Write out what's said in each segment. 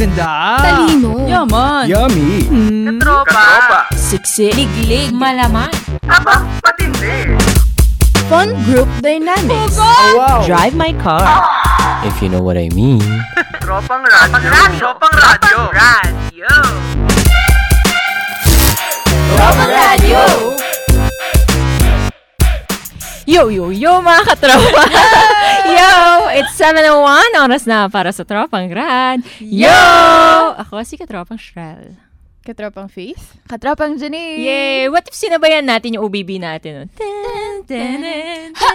Maganda. Talino. Yaman. Yummy. Katropa. Siksik. Liglig. Malaman. Aba, patindi. Fun group dynamics. Oh, wow. Drive my car. If you know what I mean. Tropang radyo. Tropang radyo. Radyo. Tropang radyo. Yo, mga katropa! Yo! It's 7:01. Oras na para sa Tropang Rad. Yo! Ako si Katropang Shrel. Katropang Faith. Katropang Janine. Yay! What if sinabayan natin yung OBB natin? Tan, tan, tan.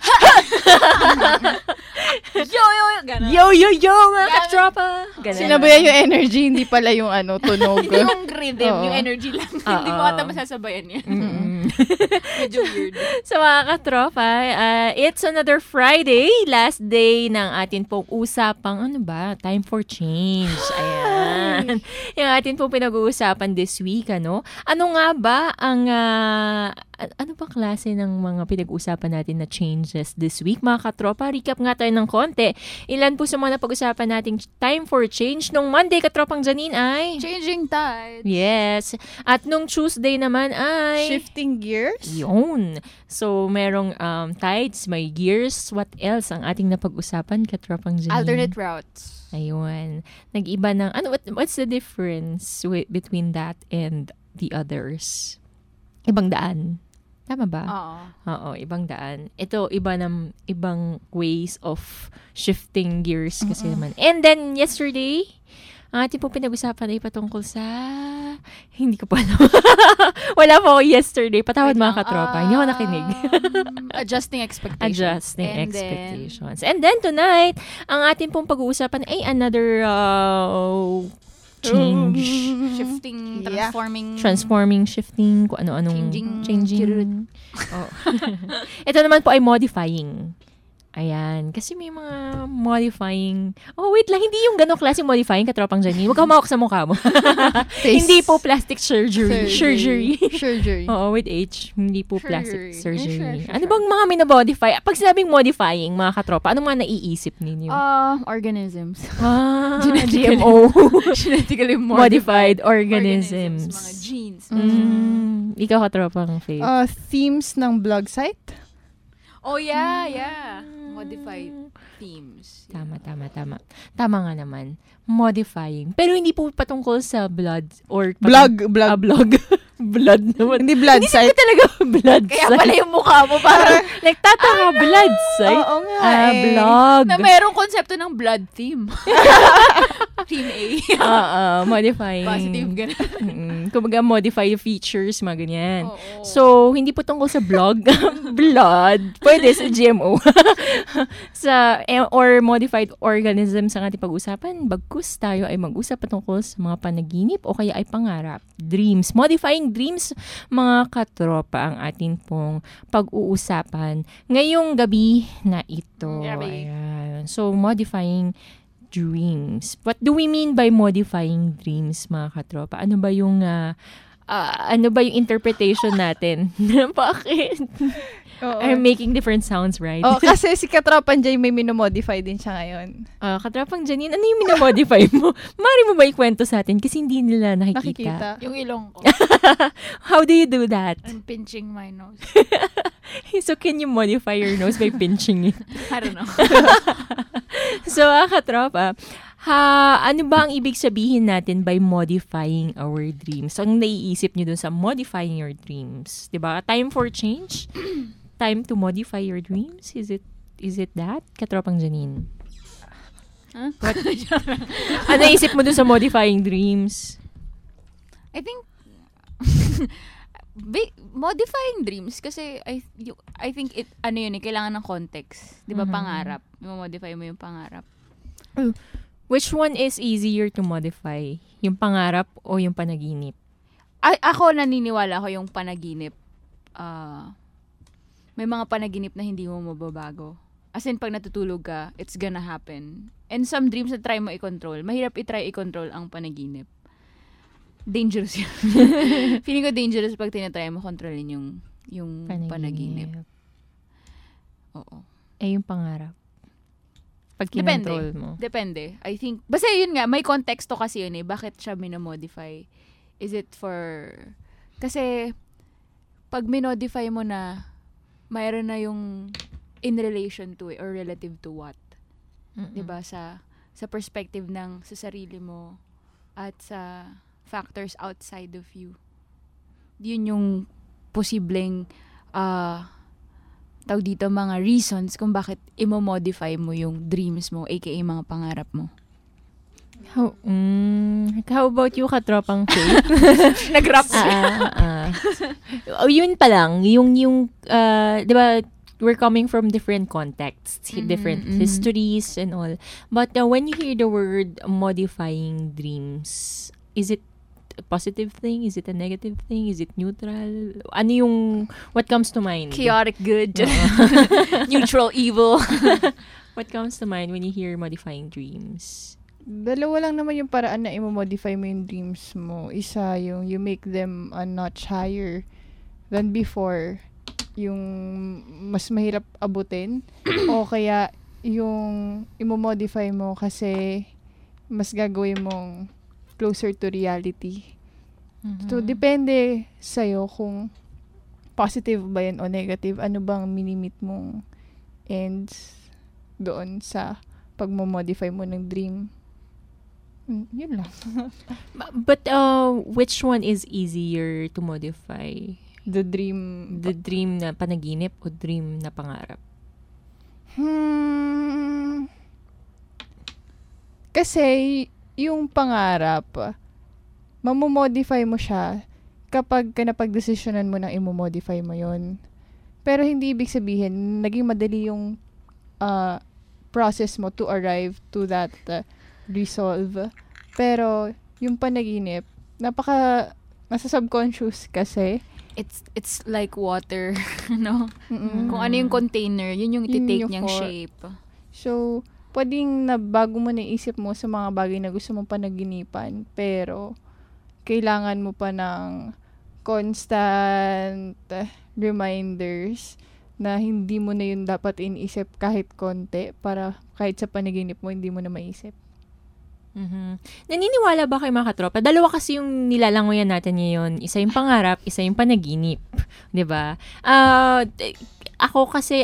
Yo, mga katropa! Ganun. Sinabayan yung energy, hindi pala yung tunog. Yung rhythm, Oo. yung energy lang. Hindi mo ata masasabayan yan. Medyo weird. So mga katropa, it's another Friday, last day ng atin pong usapang, time for change. Ayan. Yung atin pong pinag-uusapan this week, ano? Ano nga ba ang, ano ba klase ng mga pinag-uusapan natin na changes this week? Mga katropa, recap nga tayo ng konti. Ilan po sa mga napag-usapan nating time for change nung Monday, Katropang Janine, ay? Changing tides. Yes. At nung Tuesday naman ay... Shifting gears. Yun. So, merong tides, may gears. What else ang ating napag-usapan, Katropang Janine? Alternate routes. Ayun. Nag-iba ng... what's the difference between that and the others? Ibang daan. Tama ba? Oo, ibang daan. Ito, ibang ways of shifting gears kasi naman. And then, yesterday, ang ating po pinag-usapan ay patungkol sa... Hindi ko pa alam. Wala po ako yesterday. Patawad mga katropa. Hindi ako nakinig. Adjusting expectations. Adjusting expectations. And then, tonight, ang ating pong pag-uusapan ay another change. Shifting, Yeah. transforming. Shifting, kung ano-anong Changing. Oh. Ito naman po ay modifying. Ayan. Kasi may mga modifying. Oh, wait lang. Hindi yung ganong klase modifying, Katropang Janine. Huwag ka humawak sa mukha mo. Hindi po plastic surgery. Surgery. Oo, with H. Hindi po plastic surgery. Sure. Ano bang mga minamodify? Pag sinabing modifying, mga katropa, ano mga naiisip ninyo? Organisms. GMO. Genetically Modified organisms. Mga genes. Ikaw, Katropang Faith. Themes ng blog site. Oh, yeah. Modified themes. Tama. Tama nga naman. Modifying. Pero hindi po patungkol sa blood or... Blog. Blood naman. Hindi blood Hindi site. talaga blood Kaya site. pala yung mukha mo parang Nagtataka blood site? Oo nga Blog. na mayroong konsepto ng blood theme. Team A. Modifying. Positive, ganun. Kumbaga, modify the features, mga ganyan. Oo. So, hindi po tungkol sa blog. Blood. Pwede sa GMO. Or modified organisms ang ating pag-usapan. Bagkus tayo ay mag-usap patungkol sa mga panaginip o kaya ay pangarap. Dreams. Modifying dreams, mga katropa, ang atin pong pag-uusapan ngayong gabi na ito. Gabi. Ayan. So, modifying dreams. What do we mean by modifying dreams, mga katropa? Ano ba yung interpretation natin? Bakit? I'm making different sounds, right? Kasi si Katropang Jay may minomodify din siya ngayon. Katropang Janine, ano yung minomodify mo? Mari mo ba ikwento sa atin? Kasi hindi nila nakikita. Yung ilong ko. How do you do that? I'm pinching my nose. So, can you modify your nose by pinching it? I don't know. So, katropa, ano ba ang ibig sabihin natin by modifying our dreams? Ang naiisip nyo dun sa modifying your dreams? Diba? Time for change? Time to modify your dreams? Is it that? Katropang Janine. Huh? What? Ano naisip mo dun sa modifying dreams? I think modifying dreams kasi I think kailangan ng context. 'Di ba? Pangarap. I-modify mo yung pangarap. Which one is easier to modify? Yung pangarap o yung panaginip? Ako naniniwala ko yung panaginip. May mga panaginip na hindi mo mababago. As in, pag natutulog ka, it's gonna happen. And some dreams na try mo i-control, mahirap i-try i-control ang panaginip. Dangerous yun. Feeling ko dangerous pag tinatry mo kontrolin yung panaginip. Oo. Yung pangarap. Pag kinontrol mo. Depende. I think, basta yun nga, may konteksto kasi yun eh. Bakit siya minomodify? Is it for, kasi, pag minodify mo na, mayroon na yung in relation to or relative to what? Diba? Sa perspective ng sa sarili mo at sa factors outside of you. Yun yung posibleng tawag dito mga reasons kung bakit imo-modify mo yung dreams mo, aka mga pangarap mo. How about you, katropang Faith? Nag-rap Yun pa lang, yung di ba, we're coming from different contexts, different histories and all. But when you hear the word modifying dreams, is it a positive thing? Is it a negative thing? Is it neutral? Ano yung, what comes to mind? Chaotic good. Neutral evil. What comes to mind when you hear modifying dreams? Dalawa lang naman yung paraan na i-modify mo yung dreams mo. Isa, yung you make them a notch higher than before. Yung mas mahirap abutin. O kaya, yung i-modify mo kasi mas gagawin mong closer to reality. So, depende sa'yo kung positive ba yan o negative. Ano bang minimit mong ends doon sa pag-modify mo ng dream. Yun lang. But which one is easier to modify? The dream. The dream na panaginip o dream na pangarap? Kasi, yung pangarap, mamomodify mo siya kapag napag-desisyonan mo nang imomodify mo yon. Pero hindi ibig sabihin, naging madali yung process mo to arrive to that resolve. Pero, yung panaginip, nasa subconscious kasi. It's like water, no? Kung ano yung container, yun yung iti-take niyang shape. So, pwedeng nabago mo na isip mo sa mga bagay na gusto mong panaginipan, pero kailangan mo pa ng constant reminders na hindi mo na yun dapat iniisip kahit konti para kahit sa panaginip mo, hindi mo na maisip. Naniniwala ba kayo mga katropa? Dalawa kasi yung nilalangoyan natin ngayon. Isa yung pangarap, isa yung panaginip. 'Di ba? Ako kasi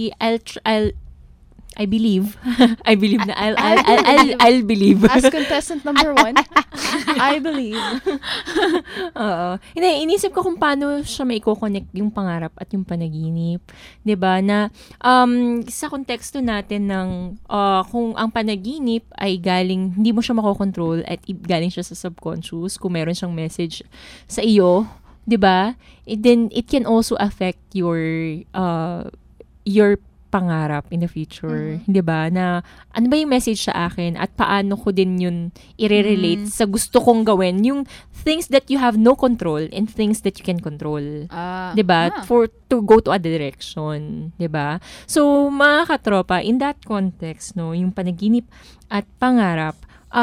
I believe. I believe na I'll believe. As contestant number 1, I believe. Oo. Hindi, inisip ko kung paano siya maiko-connect yung pangarap at yung panaginip. 'Di ba? Na sa konteksto natin ng kung ang panaginip ay galing, hindi mo siya makokontrol at galing siya sa subconscious, kung meron siyang message sa iyo, 'di ba? Then it can also affect your pangarap in the future, 'di ba? Na ano ba yung message sa akin at paano ko din yun i-relate sa gusto kong gawin, yung things that you have no control and things that you can control. 'Di ba? For to go to a direction, 'di ba? So, mga katropa, in that context, no, yung panaginip at pangarap,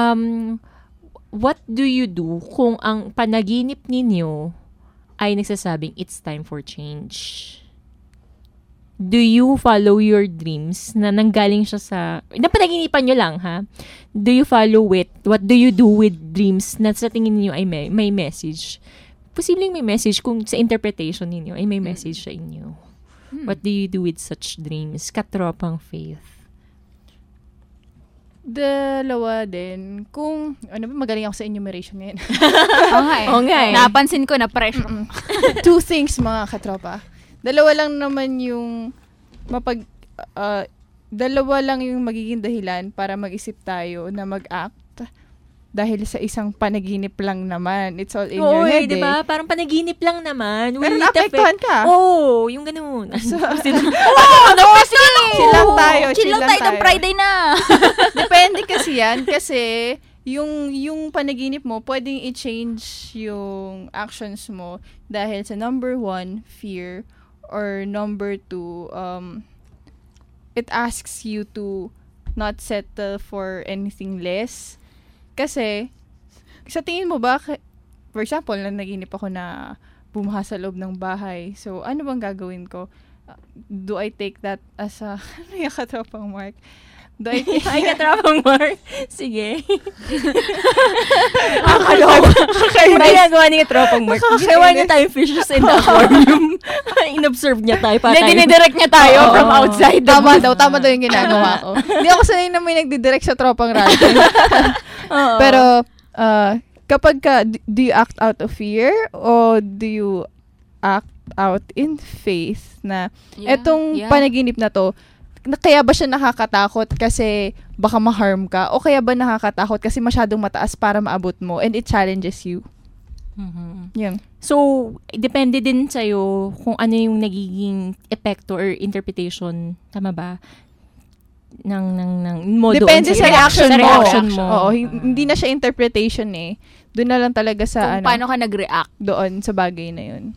what do you do kung ang panaginip ninyo ay nagsasabing it's time for change? Do you follow your dreams na nanggaling siya sa napanaginipan nyo lang, ha? Do you follow it? What do you do with dreams na sa tingin niyo ay may message? Posibleng may message kung sa interpretation niyo ay may message sa inyo. What do you do with such dreams? Katropang Faith. Dalawa din. Kung, magaling ako sa enumeration ngayon. Okay. Napansin ko na pressure. 2 things, mga katropa. Dalawa lang naman yung dalawa lang yung magiging dahilan para mag-isip tayo na mag-act dahil sa isang panaginip lang naman. It's all in your head, diba? Parang panaginip lang naman. Pero naapektuhan ka. Yung ganun. So, Chill lang tayo ng Friday na. Depende kasi yan. Kasi, yung panaginip mo, pwedeng i-change yung actions mo dahil sa number 1, fear, or number 2, it asks you to not settle for anything less. Kasi, sa tingin mo ba, for example, naginip ako na bumaha sa loob ng bahay. So, ano bang gagawin ko? Do I take that as a, katropang Mark? Do I think, Ay, katropang Mark. Sige. Ano ginagawa ni katropang Mark? Ginawa niya tayong fishes in the aquarium. In-observe niya tayo. Dinidirect niya tayo from outside. tama daw yung ginagawa ko. Hindi ako sanay na may nagdidirect sa tropang radyo. Pero, kapag do you act out of fear or do you act out in faith na etong panaginip na to, kaya ba siya nakakatakot kasi baka ma-harm ka? O kaya ba nakakatakot kasi masyadong mataas para maabot mo and it challenges you? Yan. So, depende din sa'yo kung ano yung nagiging epekto or interpretation, tama ba? Ng mo Depende doon sa reaction mo. mo. Oo, hindi na siya interpretation eh. Doon na lang talaga sa Kung paano ka nag-react doon sa bagay na yun.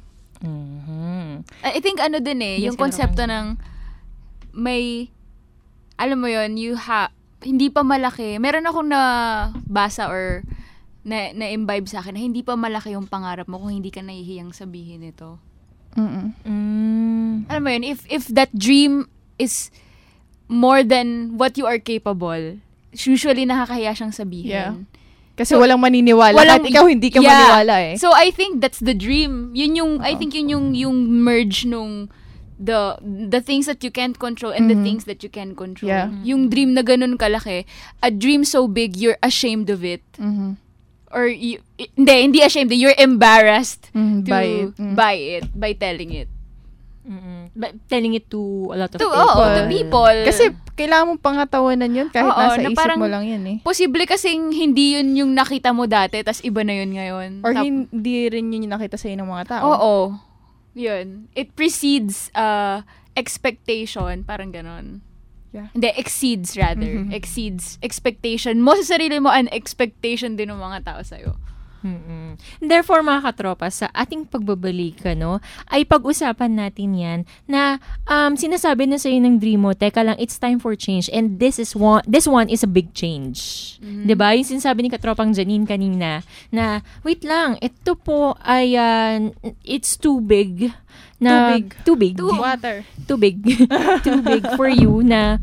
I think din yung konsepto ng may, alam mo yun, hindi pa malaki. Meron akong nabasa or na-imbibe sa akin na hindi pa malaki yung pangarap mo kung hindi ka nahihiyang sabihin ito. Alam mo yun, if that dream is more than what you are capable, usually nakakahiya siyang sabihin. Yeah. Kasi walang maniniwala. Kahit ikaw hindi ka maniwala eh. So I think that's the dream. Yun yung, I think yun yung merge nung the things that you can't control and the things that you can control. Yeah. Yung dream na ganun kalaki, a dream so big, you're ashamed of it. Or, hindi ashamed, you're embarrassed by it, by telling it. But telling it to a lot of to people. Kasi kailangan mong pangatawanan yun kahit nasa isip parang mo lang yun eh. Posible kasing hindi yun yung nakita mo dati, tas iba na yun ngayon. Or hindi rin yun yung nakita sa'yo ng mga tao. Oo. Yun. It precedes expectation, parang ganon. Yeah. Hindi, exceeds rather. Exceeds expectation mo sa sarili mo and expectation din ng mga tao sa'yo. Therefore, mga katropa, sa ating pagbabalik, ay pag-usapan natin yan na sinasabi na sa'yo ng dream mo, teka lang, it's time for change and this one is a big change. Diba? Yung sinasabi ni katropang Janine kanina na, wait lang, ito po ay, it's too big. Too big. Water. Too big. Too big for you na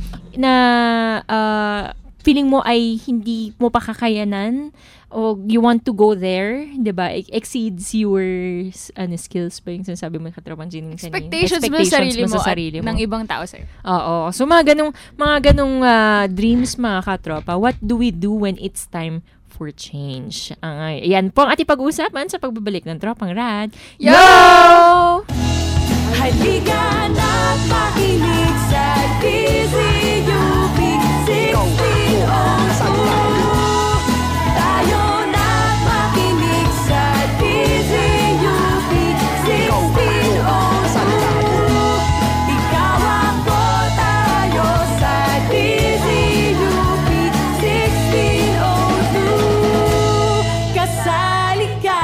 feeling mo ay hindi mo pa kakayanan o you want to go there, 'di ba? Exceeds your skills ba yung sinasabi mo katropang Janine kanina? Expectations mo sa sarili mo. Ng ibang tao sa'yo. Oo. So mga ganung dreams, mga katropa, what do we do when it's time for change? Yan po ang ating pag-uusapan sa pagbabalik ng Tropang Rad. Yo! Halika na't makinig sa DZUP 1602. Tayo na't makinig sa DZUP 1602. Ikaw ako, tayo sa DZUP 1602. Kasali ka.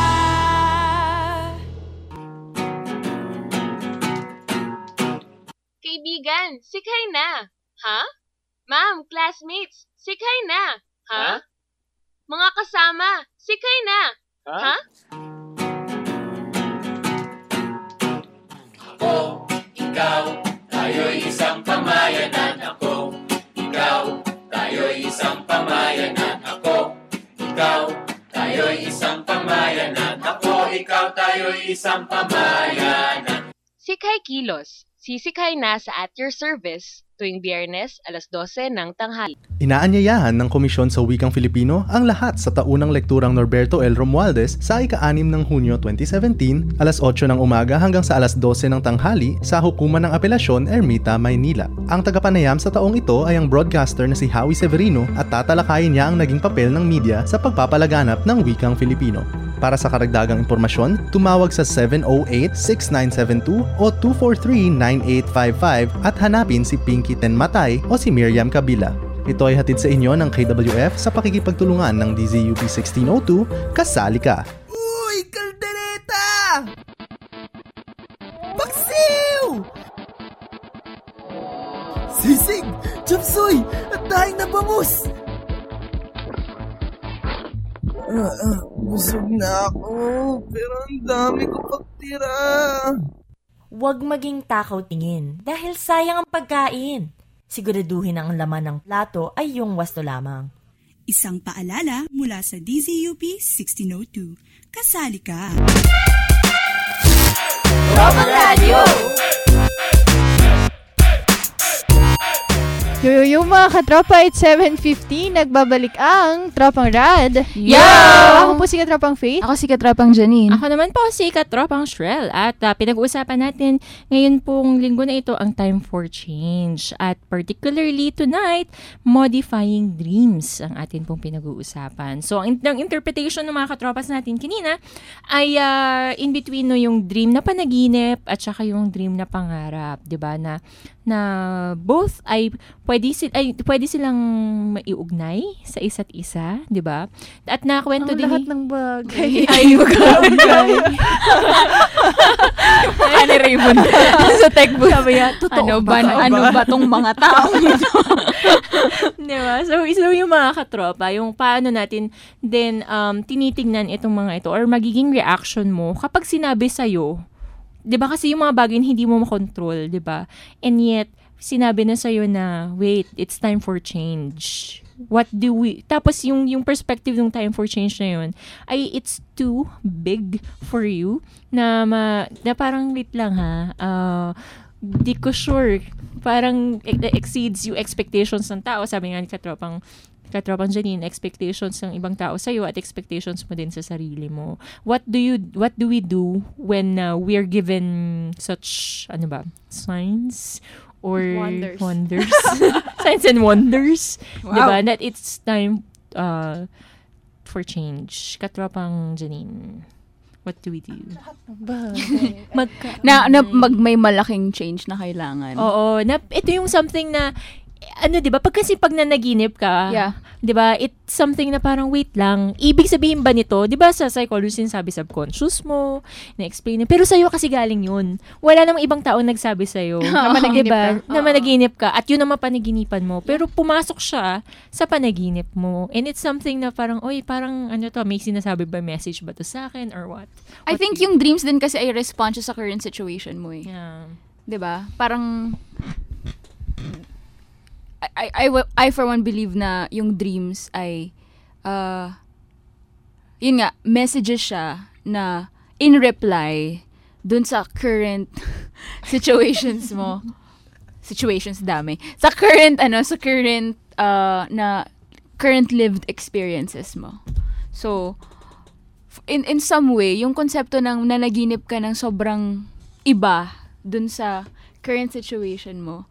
Kaibigan, sikay na. Ha? Ma'am, classmates, sikay na. Ha? Mga kasama, sikay na. Ha? Ako, ikaw, tayo'y isang pamayanan. Ako, ikaw, tayo'y isang pamayanan. Ako, ikaw, tayo'y isang pamayanan. Ako, ikaw, tayo'y isang pamayanan. Sikay Kilos. Sisikay na sa At Your Service tuwing Biyernes, 12:00 ng tanghali. Inaanyayahan ng Komisyon sa Wikang Filipino ang lahat sa taunang lekturang Norberto L. Romualdez sa ika-6 ng Hunyo 2017, 8:00 ng umaga hanggang sa 12:00 ng tanghali sa Hukuman ng Apelasyon, Ermita, Maynila. Ang tagapanayam sa taong ito ay ang broadcaster na si Howie Severino at tatalakayin niya ang naging papel ng media sa pagpapalaganap ng Wikang Filipino. Para sa karagdagang impormasyon, tumawag sa 708-6972 o 243-9855 at hanapin si Pinky Tenmatay o si Miriam Kabila. Ito ay hatid sa inyo ng KWF sa pakikipagtulungan ng DZUP 1602, Kasali Ka! Uy! Kaldereta! Paksiw! Sisig! Chapsoy! At dahing na bangus! Busog na ako, pero ang dami ko pagtira. Huwag maging takaw tingin dahil sayang ang pagkain. Siguraduhin ang laman ng plato ay yung wasto lamang. Isang paalala mula sa DZUP 1602. Kasali ka! Tropang Radyo! Yo mga katropa, it's 7:50. Nagbabalik ang Tropang Rad. Yo! Ako po si Katropang Faith. Ako si Katropang Janine. Ako naman po si Katropang Shrel. At pinag-uusapan natin ngayon pong linggo na ito ang time for change. At particularly tonight, modifying dreams ang atin pong pinag-uusapan. So, ang interpretation ng mga katropas natin kanina ay in between no, yung dream na panaginip at saka yung dream na pangarap. Diba? Na both ay pwede silang maiugnay sa isa't isa, 'di ba? At nakwento din lahat ng bagay. Ay, Ani Raymond sa tech booth. Sabi niya, ano ba tong mga tao ito? Diba? So yung mga katropa, yung paano natin din tinitingnan itong mga ito or magiging reaction mo kapag sinabi sa'yo, 'di ba kasi yung mga bagay hindi mo makontrol, 'di ba? And yet sinabi na sa'yo na, wait, it's time for change. Tapos yung perspective ng time for change na yun, ay it's too big for you na parang wait lang ha, di ko sure, parang exceeds yung expectations ng tao. Sabi nga ni Katropang Janine, expectations ng ibang tao sa'yo at expectations mo din sa sarili mo. What do we do when we're given such, signs? Or wonders. Signs and wonders. Wow. Diba? That it's time for change. Katropang Janine, what do we do? May malaking change na kailangan. Oo. Ito yung something na diba? Pag nanaginip ka, diba? It's something na parang wait lang. Ibig sabihin ba nito? Diba sa psychology sabi subconscious mo, na-explain. Pero sa'yo kasi galing yun. Wala namang ibang tao nagsabi sa'yo. Na managinip ka. At yun ang mapanaginipan mo. Pero pumasok siya sa panaginip mo. And it's something na parang, parang may sinasabi ba, message ba to sa akin or what? I think yung dreams din kasi ay response sa current situation mo eh. Yeah. Diba? Parang I for one believe na yung dreams ay yun nga, messages siya na in reply dun sa current situations mo. Situations dami. Sa current current lived experiences mo. So in some way, yung konsepto ng nanaginip ka ng sobrang iba dun sa current situation mo,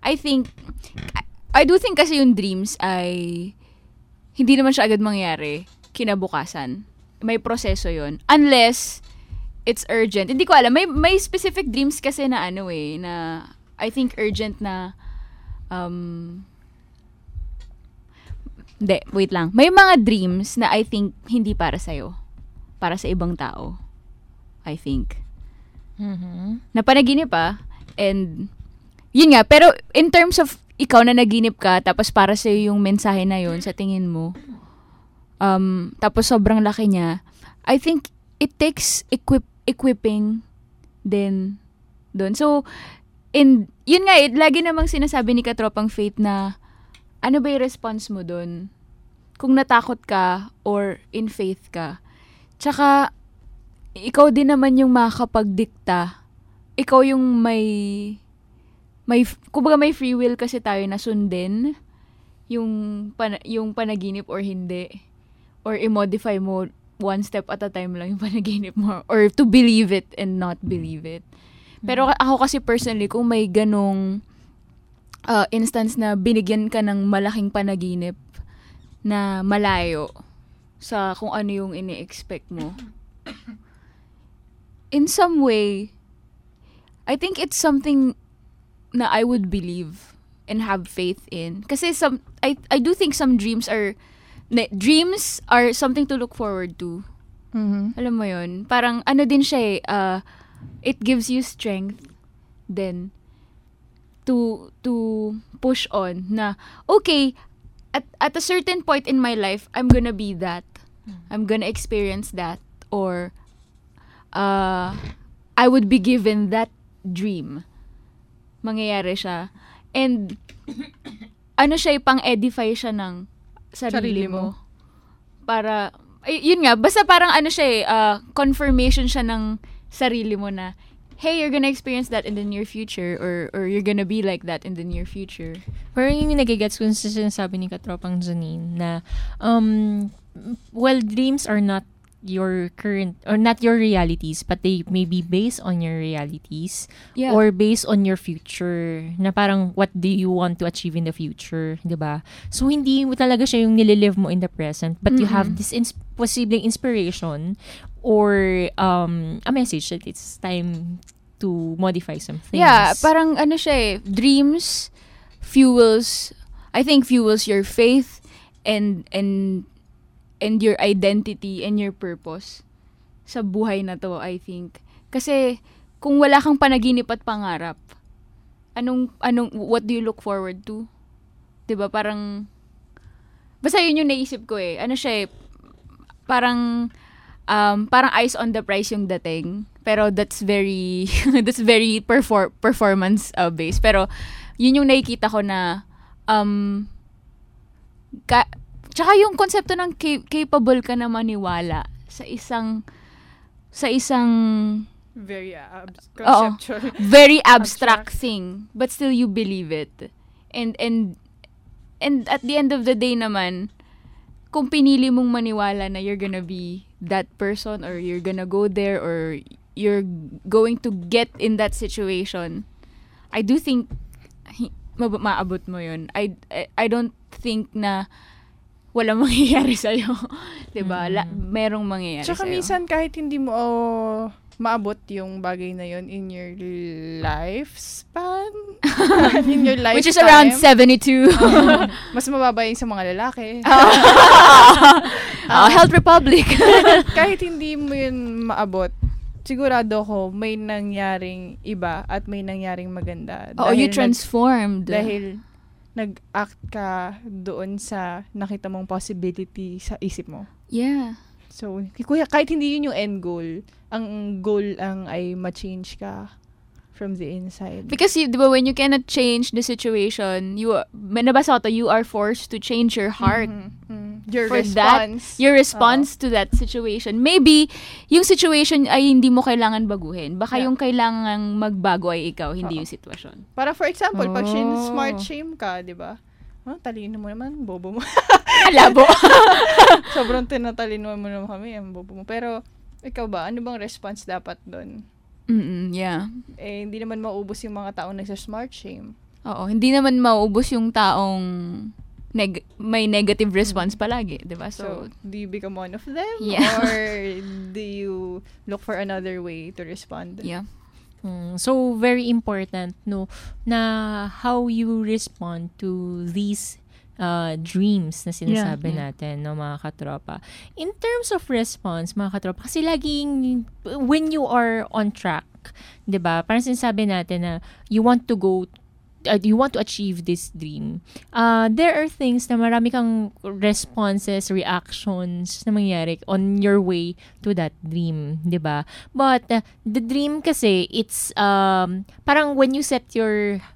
I do think kasi yung dreams ay hindi naman siya agad mangyari kinabukasan. May proseso yon. Unless it's urgent. Hindi ko alam. May specific dreams kasi na na I think urgent na wait lang. May mga dreams na I think hindi para sa'yo. Para sa ibang tao. I think. Na panaginip and yun nga, pero in terms of ikaw na naginip ka, tapos para sa'yo yung mensahe na yun, sa tingin mo, tapos sobrang laki niya, I think it takes equipping din doon. So, yun nga, lagi namang sinasabi ni Katropang Faith na, ano ba yung response mo doon? Kung natakot ka, or in faith ka. Tsaka, ikaw din naman yung makakapagdikta. Ikaw yung kumbaga may free will kasi tayo na sundin yung panaginip or hindi. Or i-modify mo one step at a time lang yung panaginip mo. Or to believe it and not believe it. Pero ako kasi personally, kung may ganong instance na binigyan ka ng malaking panaginip na malayo sa kung ano yung ini-expect mo, in some way, I think it's something na I would believe and have faith in. Kasi I do think some dreams are something to look forward to. Mm-hmm. Alam mo yun? Parang din siya it gives you strength then to push on na, okay, at a certain point in my life, I'm gonna be that. I'm gonna experience that. Or I would be given that dream. Mangyayari siya. And, ano siya, pang-edify siya ng sarili mo. Para, yun nga, basta parang ano siya confirmation siya ng sarili mo na, hey, you're gonna experience that in the near future or you're gonna be like that in the near future. Pero yung nagigets ko sa sinasabi ni Katropang Janine na, well, dreams are not your current or not your realities, but they may be based on your realities or based on your future, na parang what do you want to achieve in the future, diba? So hindi mo talaga siya yung nililive mo in the present, but you have this posibleng inspiration or a message that it's time to modify some things. Yeah, parang ano siya dreams fuels your faith and your identity and your purpose sa buhay na to, I think. Kasi kung wala kang panaginip at pangarap, what do you look forward to? 'Di ba? Parang basta yun yung naisip ko Ano siya parang eyes on the prize yung dating. Pero that's very performance based. Pero yun yung nakikita ko na tsaka yung konsepto ng capable ka na maniwala sa isang very conceptual. Very abstract thing, but still you believe it. And at the end of the day naman, kung pinili mong maniwala na you're gonna be that person or you're gonna go there or you're going to get in that situation, I do think maabot mo yun. I don't think na walang mangyayari sa'yo. Diba? Merong mangyayari Tsaka sa'yo. minsan kahit hindi mo maabot yung bagay na yun in your lifespan. In your lifetime. Which is around 72. Mas mababa yung sa mga lalaki. Health Republic. Kahit hindi mo yun maabot, sigurado ko may nangyaring iba at may nangyaring maganda. You transformed. Dahil nag-act ka doon sa nakita mong possibility sa isip mo. Yeah. So, kahit hindi yun yung end goal, ang goal ang ay ma-change ka from the inside. Because, diba, when you cannot change the situation, nabasa ko to, you are forced to change your heart. Your for response. Your response to that situation. Maybe, yung situation ay hindi mo kailangan baguhin. Baka yung kailangang magbago ay ikaw, hindi yung sitwasyon. Para for example, pag smart shame ka, di ba? Talino mo naman, bobo mo. Labo. Sobrang tinatalino mo naman kami, ang bobo mo. Pero, ikaw ba? Ano bang response dapat doon? Yeah. Hindi naman maubos yung mga taong nagsa-smart shame. Oo, hindi naman maubos yung taong may negative response palagi, di ba? So, do you become one of them? Yeah. Or do you look for another way to respond? Yeah. So, very important, no, na how you respond to these dreams na sinasabi natin, no, mga katropa. In terms of response, mga katropa, kasi laging, when you are on track, diba, parang sinasabi natin na you want to achieve this dream. There are things na marami kang responses, reactions na mangyayari on your way to that dream, diba? But the dream kasi, it's parang when you set your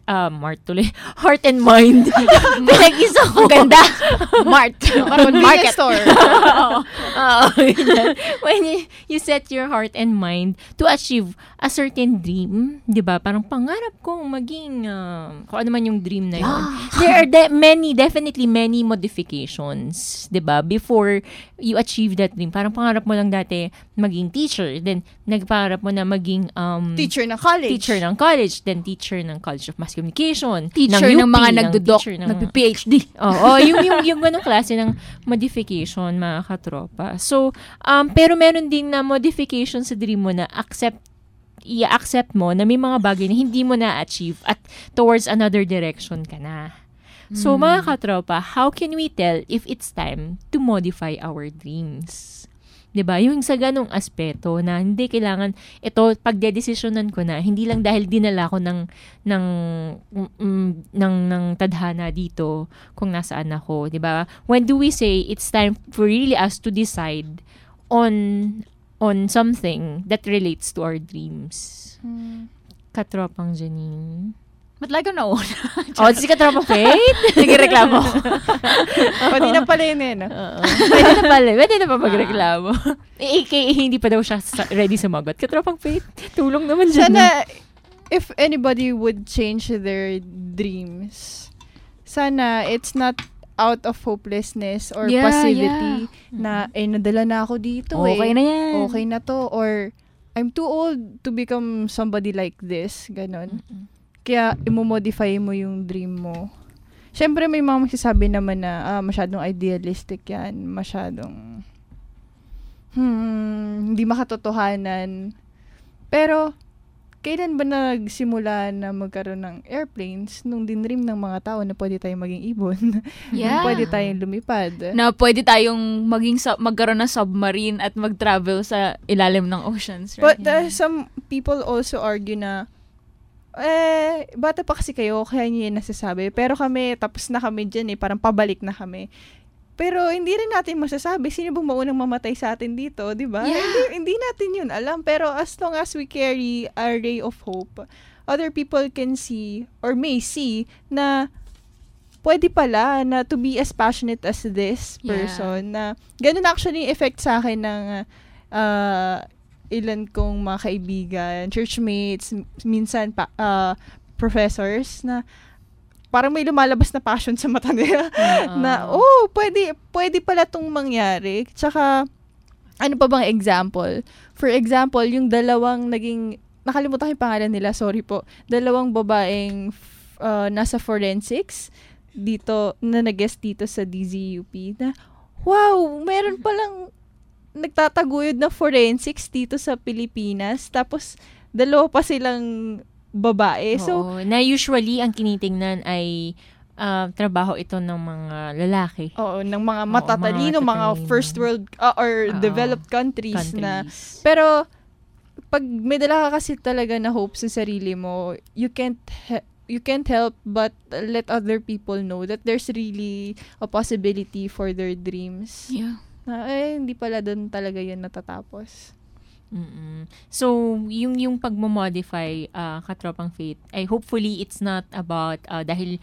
heart and mind. Pinag-isa ko. Ganda. Parang market store. When you set your heart and mind to achieve a certain dream, di ba? Parang pangarap kong maging, kung ano man yung dream na yun. There are definitely many modifications, di ba? Before you achieve that dream. Parang pangarap mo lang dati maging teacher. Then, nagpangarap mo na maging teacher ng college. Then, teacher ng College of Mass Communication. Teacher ng mga nagdodok, nagpi-PhD. Yung ganong klase ng modification, mga katropa. So, pero meron din na modification sa dream mo na i-accept mo na may mga bagay na hindi mo na-achieve at towards another direction ka na. So, mga katropa, how can we tell if it's time to modify our dreams? 'Di ba? Yung sa ganong aspeto na hindi kailangan ito pagdedesisyonan ko na hindi lang dahil dinala ko ng tadhana dito kung nasaan ako, 'di ba? When do we say it's time for really us to decide on something that relates to our dreams? Katropang Janine. Ba't lagi na una? Si Katropang Faith? Sige, reklamo. Pwede na pala yun eh, no? Pwede na pa magreklamo. Hindi pa daw siya ready sumagot. Katropang Faith, tulong naman dyan. Sana, if anybody would change their dreams, sana it's not out of hopelessness or passivity na, nadala na ako dito Okay na yan. Okay na to. Or, I'm too old to become somebody like this. Ganon. Kaya, imomodify mo yung dream mo. Siyempre, may mga magsasabi naman na, masyadong idealistic yan. Masyadong, hindi makatotohanan. Pero, kailan ba nagsimula na magkaroon ng airplanes nung dinream ng mga tao na pwede tayong maging ibon? Yeah. Pwede tayong lumipad. Na pwede tayong magkaroon ng submarine at mag-travel sa ilalim ng oceans. Right? But some people also argue na, bata pa kasi kayo, kaya nyo yung nasasabi. Pero kami, tapos na kami dyan parang pabalik na kami. Pero hindi rin natin masasabi, sino bang maunang mamatay sa atin dito, di ba? Yeah. Hindi natin yun alam. Pero as long as we carry a ray of hope, other people can see, or may see, na pwede pala na to be as passionate as this person. Na ganun actually effect sa akin ng ilan kong mga kaibigan, churchmates, minsan professors na parang may lumalabas na passion sa mata nila na, pwede pala tong mangyari. Tsaka, ano pa bang example? For example, yung dalawang nakalimutan ko yung pangalan nila, sorry po, dalawang babaeng nasa forensics dito, na nag-guest dito sa DZUP na, wow, meron palang nagtataguyod na forensics dito sa Pilipinas. Tapos, dalawa pa silang babae. So, na usually, ang kinitingnan ay trabaho ito ng mga lalaki. Oo, ng mga matatalino, mga first world or developed countries na. Pero, pag may dala ka kasi talaga na hope sa sarili mo, you can't help but let other people know that there's really a possibility for their dreams. Yeah. Hindi pala doon talaga yun natatapos. So, yung pagmo-modify Katropang Faith, hopefully it's not about dahil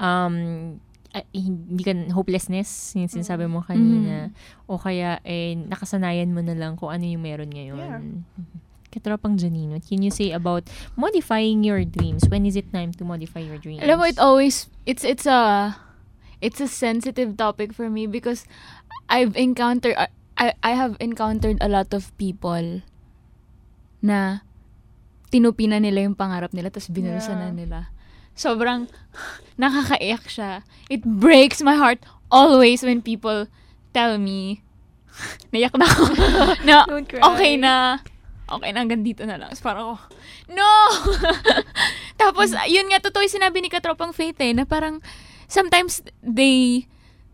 hindi ka hopelessness, yung sinasabi mo kanina, o kaya nakasanayan mo na lang kung ano yung meron ngayon. Yeah. Katropang Janine, what can you say about modifying your dreams? When is it time to modify your dreams? Alam mo, it's a sensitive topic for me because I have encountered a lot of people na tinupina nila yung pangarap nila tapos binurusan na nila. Sobrang nakakaiyak siya. It breaks my heart always when people tell me naiyak na ako na okay na hanggang dito na lang. So, parang no! Tapos, yun nga, totoo yung sinabi ni Katropang Faith na parang sometimes they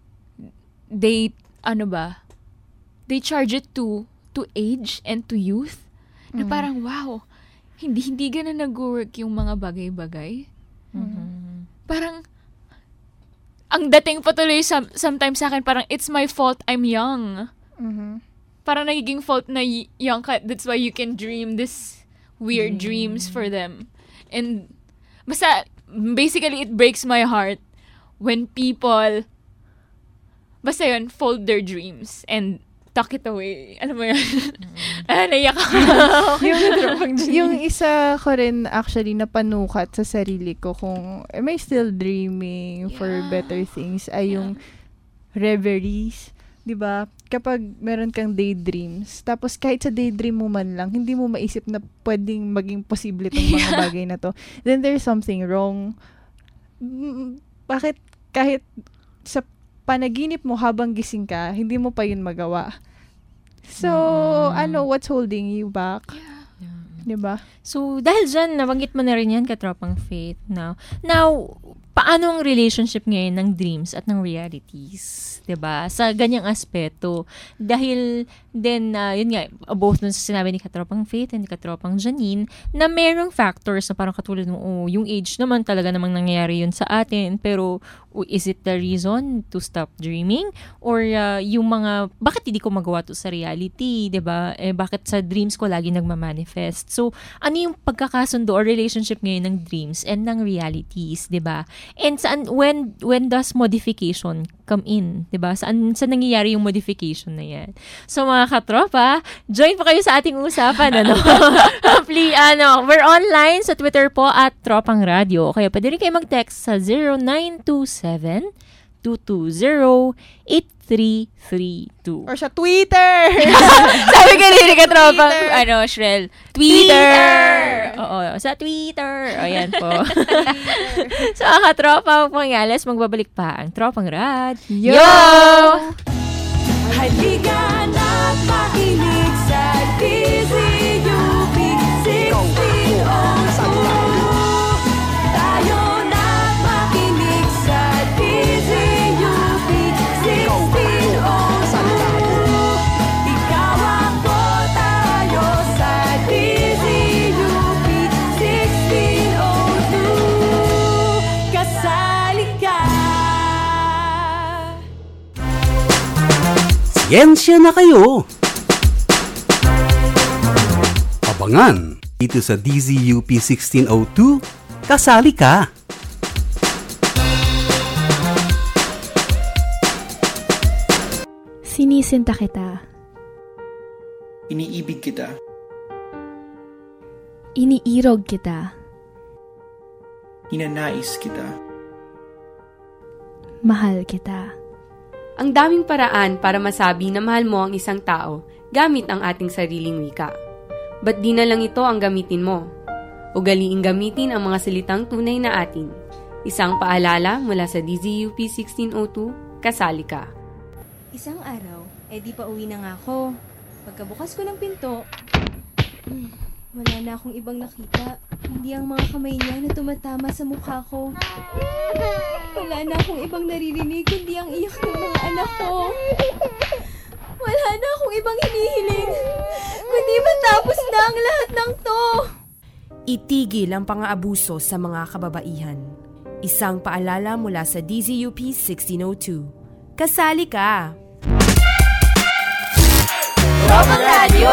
charge it to age and to youth. Na parang, wow, hindi ganun nag-work yung mga bagay-bagay. Parang, ang dating patuloy sometimes sa akin, parang, it's my fault I'm young. Parang nagiging fault na young ka, that's why you can dream this weird dreams for them. And, basta, basically, it breaks my heart when people, basta yun, fold their dreams and tuck it away. Alam mo yun? Naiyak ako. Yung isa ko rin actually napanukat sa sarili ko kung am I still dreaming for better things ay yung reveries. Diba? Kapag meron kang daydreams, tapos kahit sa daydream mo man lang, hindi mo maisip na pwedeng maging posible itong mga bagay na to, then there's something wrong. Bakit kahit sa panaginip mo habang gising ka, hindi mo pa yun magawa? So, what's holding you back? Diba? So, dahil dyan, nabanggit mo na rin yan, Katropang Faith. Now, paano ang relationship ngayon ng dreams at ng realities? Diba? Sa ganyang aspeto. Dahil, then, yun nga, both dun sa sinabi ni Katropang Faith and Katropang Janine, na merong factors na parang katulad mo, yung age naman talaga namang nangyayari yun sa atin, pero Is it the reason to stop dreaming? Or yung mga, bakit hindi ko magawa to sa reality, diba? Bakit sa dreams ko lagi nagmamanifest? So, ano yung pagkakasundo or relationship ngayon ng dreams and ng realities, diba? And when does modification come in, diba? Saan nangyayari yung modification na yan? So, mga katropa, join po kayo sa ating usapan, Please, we're online sa Twitter po at Tropang Radio. Kaya pwede rin kayo mag-text sa 0927-220-8332. Or sa Twitter! Sabi ka rin ka, Tropang, Shrel. Twitter! Oo, sa Twitter. Ayan po. So, katropa po Pangales, magbabalik pa ang Tropang Radio. Halika na't makinig sa DZUP 1602. Tayo na't makinig sa DZUP 1602. Ikaw ako, tayo sa DZUP 1602. Kasali ka. Siyensya na kayo! Abangan dito sa DZUP 1602, kasali ka! Sinisinta kita. Iniibig kita. Iniirog kita. Hinanais kita. Mahal kita. Ang daming paraan para masabi na mahal mo ang isang tao gamit ang ating sariling wika. Ba't di na lang ito ang gamitin mo? Ugaliing gamitin ang mga salitang tunay na atin. Isang paalala mula sa DZUP 1602, kasali ka. Isang araw, di pa uwi na nga ako. Pagkabukas ko ng pinto, wala na akong ibang nakita. Hindi ang mga kamay niya na tumatama sa mukha ko. Wala na akong ibang naririnig kundi ang iyak ng mga anak ko. Wala na akong ibang hinihiling kundi matapos na ang lahat ng to. Itigil ang pang-aabuso sa mga kababaihan. Isang paalala mula sa DZUP 1602. Kasali ka! Tropang Radio!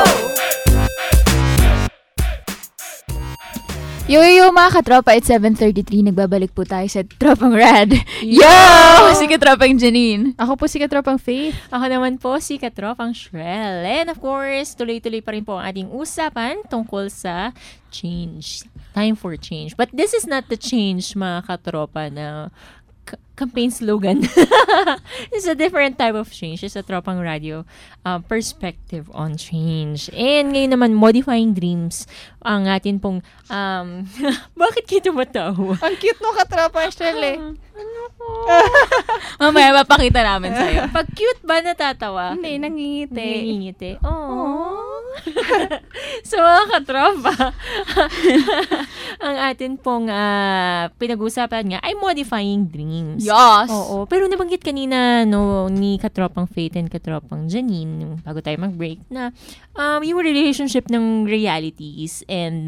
Yo, mga katropa, it's 7:33. Nagbabalik po tayo sa Tropang Rad. Yo! Si Katropang Janine. Ako po si Katropang Faith. Ako naman po si Katropang Shrel. And of course, tuloy-tuloy pa rin po ang ating usapan tungkol sa change. Time for change. But this is not the change, mga katropa, na campaign slogan. It's a different type of change. It's a Tropang Radio perspective on change. And ngayon naman, modifying dreams ang atin pong bakit kayo tumatawa? Ang cute no Katropa Estelle eh. Mamaya mapakita namin sa'yo. Pag cute ba natatawa? Hindi, nangingiti. Nangingiti. Oh. So, mga katropa, ang atin pong pinag-usapan nga ay modifying dreams. Yes! Oo. Pero nabanggit kanina ni Katropang Faith and Katropang Janine, bago tayo mag-break, na yung relationship ng realities and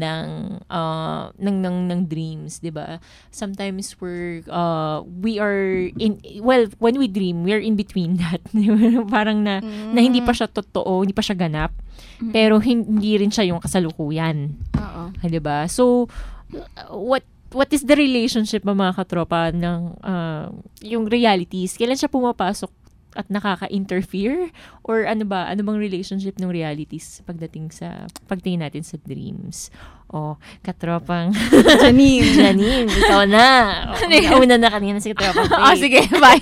ng dreams, di ba? Sometimes we are when we dream, we're in between that. Parang na hindi pa siya totoo, hindi pa siya ganap. Pero hindi rin siya yung kasalukuyan. Oo. Di ba? So, what is the relationship mga katropa ng yung realities? Kailan siya pumapasok at nakaka-interfere? Or ano bang relationship ng realities pagtingin natin sa dreams? Katropang Janine, ikaw na. Una na kanina si Katropang Faith. Sige, fine.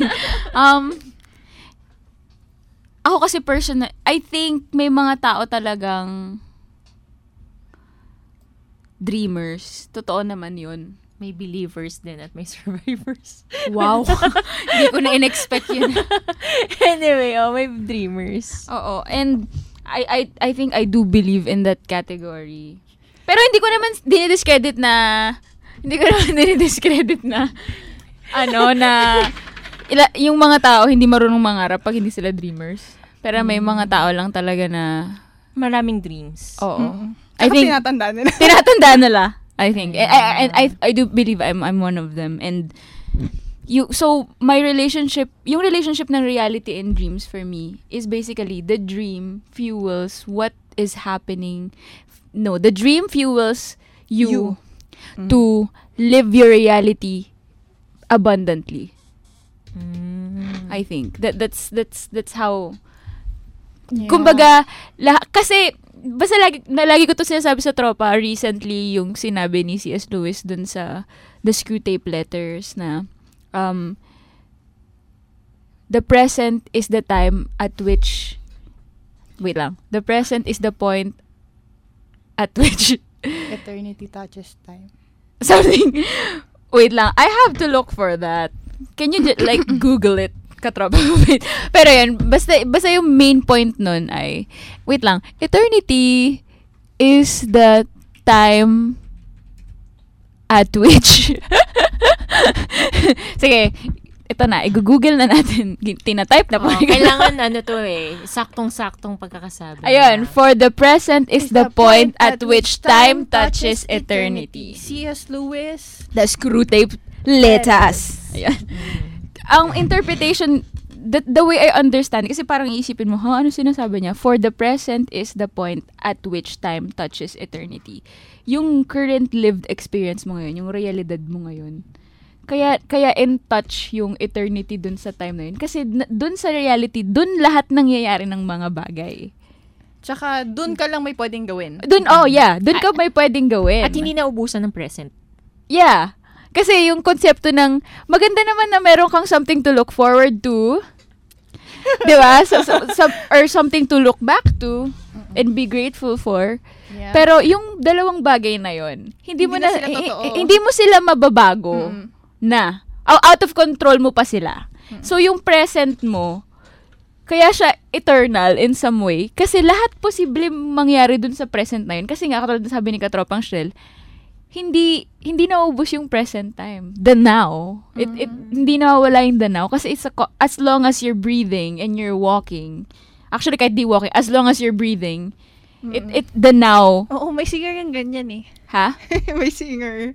Ako kasi I think may mga tao talagang dreamers. Totoo naman yun. May believers din at may survivors. Wow. Hindi ko na in-expect yun. Anyway, may dreamers. Oo. And I think I do believe in that category. Pero hindi ko naman dinidiscredit na yung mga tao hindi marunong mangarap pag hindi sila dreamers. Pero may mga tao lang talaga na maraming dreams. Oo. Mm-hmm. I think tinatandaan nila. I think. I do believe I'm one of them. And my relationship, yung relationship ng reality and dreams for me is basically the dream fuels what is happening. No, the dream fuels you. To live your reality abundantly. I think that's how. Yeah. Kumbaga, kasi basta lagi ko to sinasabi sa tropa recently, yung sinabi ni C.S. Lewis dun sa The Screwtape Letters na the present is the time at which the present is the point at which eternity touches time. Something. Wait lang. I have to look for that. Can you like Google it, katropa? Pero yan, basta yung main point nun ay, wait lang, eternity is the time at which sige, ito na, i-google na natin. Tina-type na po. Kailangan saktong-saktong pagkakasabi. Ayun, for the present is the point at which time touches eternity. C.S. Lewis. The Screwtape Letters. Ayun. Ang interpretation, the way I understand, kasi parang iisipin mo, ano sinasabi niya? For the present is the point at which time touches eternity. Yung current lived experience mo ngayon, yung realidad mo ngayon, kaya in touch yung eternity dun sa time na yun. Kasi dun sa reality, dun lahat nangyayari ng mga bagay. Tsaka dun ka lang may pwedeng gawin. Dun ka may pwedeng gawin. At hindi naubusan ng present. Yeah. Kasi yung konsepto ng, maganda naman na meron kang something to look forward to. Diba? Or something to look back to and be grateful for. Yeah. Pero yung dalawang bagay na yun, hindi mo sila mababago. Na. Out of control mo pa sila. So, yung present mo, kaya siya eternal in some way. Kasi lahat posible mangyari dun sa present na yun. Kasi nga, katulad sabi ni Katropang Shell, hindi naubos yung present time. The now. Hindi nawawala yung the now. Kasi as long as you're breathing and you're walking, actually, kahit di walking, as long as you're breathing, the now. Oo, may singer yung ganyan eh. Ha? May singer.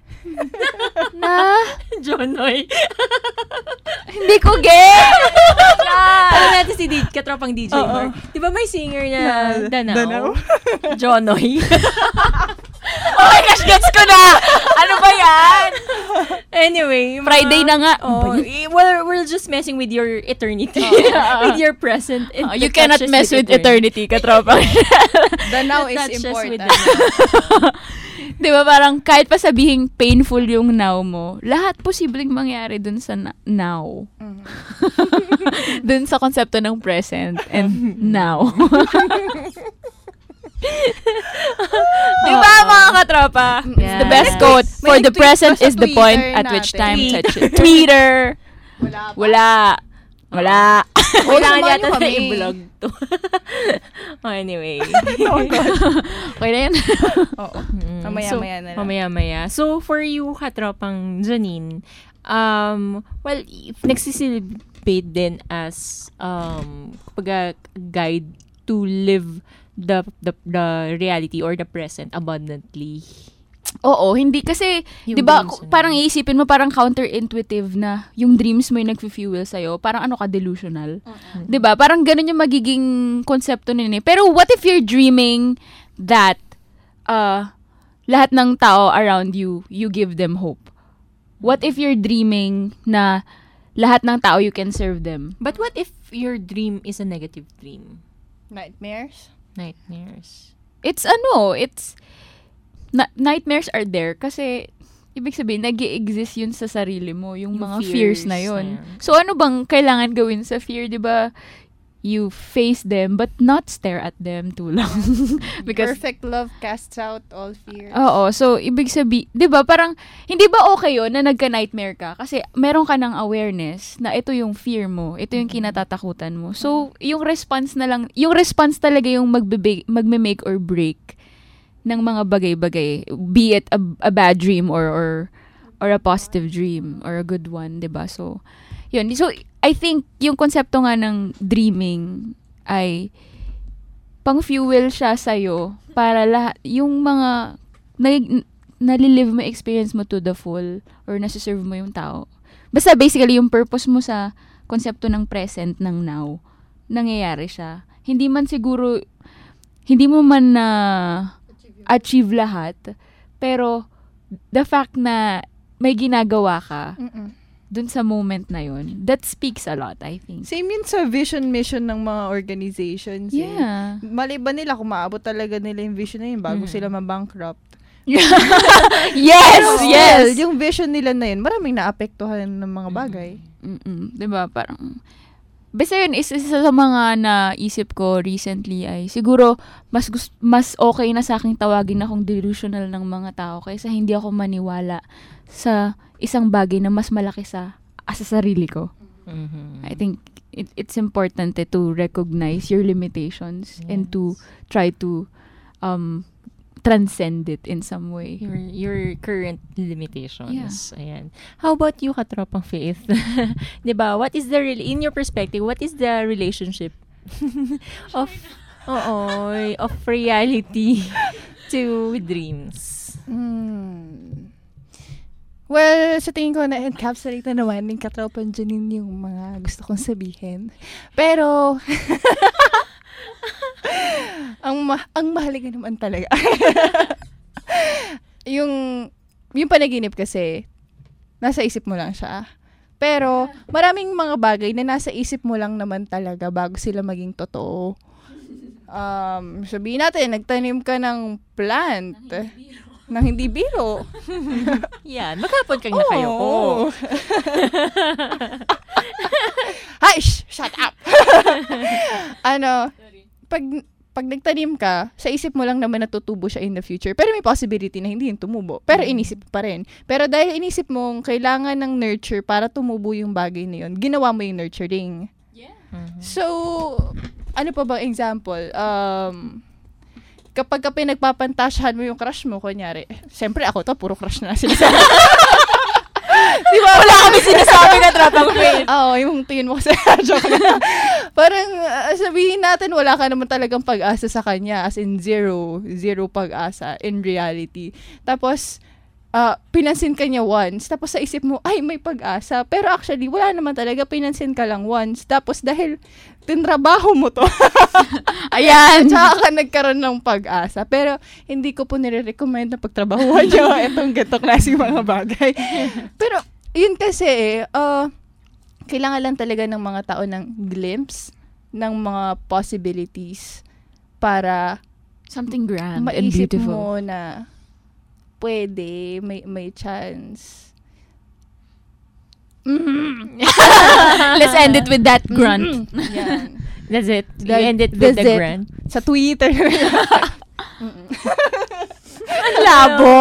Na? Jonoy. Hindi ko get! Alam natin si Katropang DJ Mark. Di ba may singer na Danao? Jonoy. Oh my gosh, gets ko na! Ano ba yan? Anyway. Friday na nga. We're just messing with your eternity. With your present. You cannot mess with eternity, Katropang. The now is important. Diba parang kahit pa sabihing painful yung now mo, lahat posibleng mangyari dun sa now. Dun sa konsepto ng present and now. Diba mga katropa? It's the best quote. For the present is the point at which time touches. Twitter. Wala. Kailangan yata na i-vlog to. Anyway. Okay na yan? Oo. Mamaya-maya na lang. Mamaya-maya. So, for you, Katropang Janine, nagsisilibrate din as guide to live the reality or the present abundantly. Oo, hindi kasi, di ba, parang iisipin mo, parang counterintuitive na yung dreams mo yung nag-fuel sa'yo. Parang ano ka, delusional. Di ba? Parang ganun yung magiging konsepto nila. Pero what if you're dreaming that lahat ng tao around you, you give them hope? What if you're dreaming na lahat ng tao, you can serve them? But what if your dream is a negative dream? Nightmares? It's nightmares are there kasi ibig sabihin nag-i-exist yun sa sarili mo, yung mga fears na yun. So ano bang kailangan gawin sa fear, 'di ba? You face them but not stare at them too long. Because perfect love casts out all fears. Oo, so ibig sabihin, 'di ba, parang hindi ba okay yun na nagka-nightmare ka kasi meron ka ng awareness na ito yung fear mo, ito yung kinatatakutan mo. So yung response talaga yung magme-make or break ng mga bagay-bagay, be it a bad dream or a positive dream or a good one, 'di ba? So yun. So I think yung konsepto nga ng dreaming ay pang-fuel siya sa'yo para lahat yung mga nalilive mo experience mo to the full or nasiserve mo yung tao Basta basically, yung purpose mo sa konsepto ng present, ng now, nangyayari siya. Hindi man siguro, hindi mo man achieve lahat, pero the fact na may ginagawa ka dun sa moment na yun, that speaks a lot, I think. Same yun sa vision mission ng mga organizations. Yeah. Mali ba nila kung maabot talaga nila yung vision na yun bago sila mabankrupt? Yes! Yes! Yung vision nila na yun, maraming naapektuhan ng mga bagay. Diba? Parang, basta yun, isa sa mga naisip ko recently ay siguro mas okay na sa aking tawagin akong delusional ng mga tao kaysa hindi ako maniwala sa isang bagay na mas malaki sa sarili ko. I think it's important to recognize your limitations and to try to transcend it in some way. Your current limitations. Yeah. Ayan. How about you, Katropang Faith? Diba? What is in your perspective, what is the relationship of reality to dreams? Well, sa tingin ko na-encapsulate na naman ng Katropang Janine yung mga gusto kong sabihin. Pero, ang mahalaga naman talaga. yung panaginip kasi, nasa isip mo lang siya. Pero, maraming mga bagay na nasa isip mo lang naman talaga bago sila maging totoo. Sabihin natin, nagtanim ka ng plant. Nang hindi biro. Yan, maghapon kang nakayoko. Hi! Shut up! Pag nagtanim ka, sa isip mo lang naman natutubo siya in the future. Pero may possibility na hindi yung tumubo. Pero inisip pa rin. Pero dahil inisip mong kailangan ng nurture para tumubo yung bagay na yun, ginawa mo yung nurturing. Yeah. So, ano pa bang example? Kapag pinagpapantasyahan mo yung crush mo, kunyari, siyempre ako to, puro crush na sinasabi. Diba? Wala kami sinasabi na Tropang Faith. Oo, yung tingin mo kasi, joke na. Parang, sabihin natin, wala ka naman talagang pag-asa sa kanya, as in zero pag-asa in reality. Tapos, pinansin ka niya once, tapos sa isip mo, ay, may pag-asa. Pero actually, wala naman talaga, pinansin ka lang once. Tapos dahil tinrabaho mo to, ayan, tsaka ka nagkaroon ng pag-asa. Pero hindi ko po nire-recommend na pagtrabahuhan nyo itong ganitong klaseng mga bagay. Pero yun kasi, kailangan lang talaga ng mga tao ng glimpse ng mga possibilities para something grand and maisip beautiful mo na pwede, may chance. Let's end it with that grunt. Yan. That's it. You end it with the grunt. Sa Twitter. Ang labo.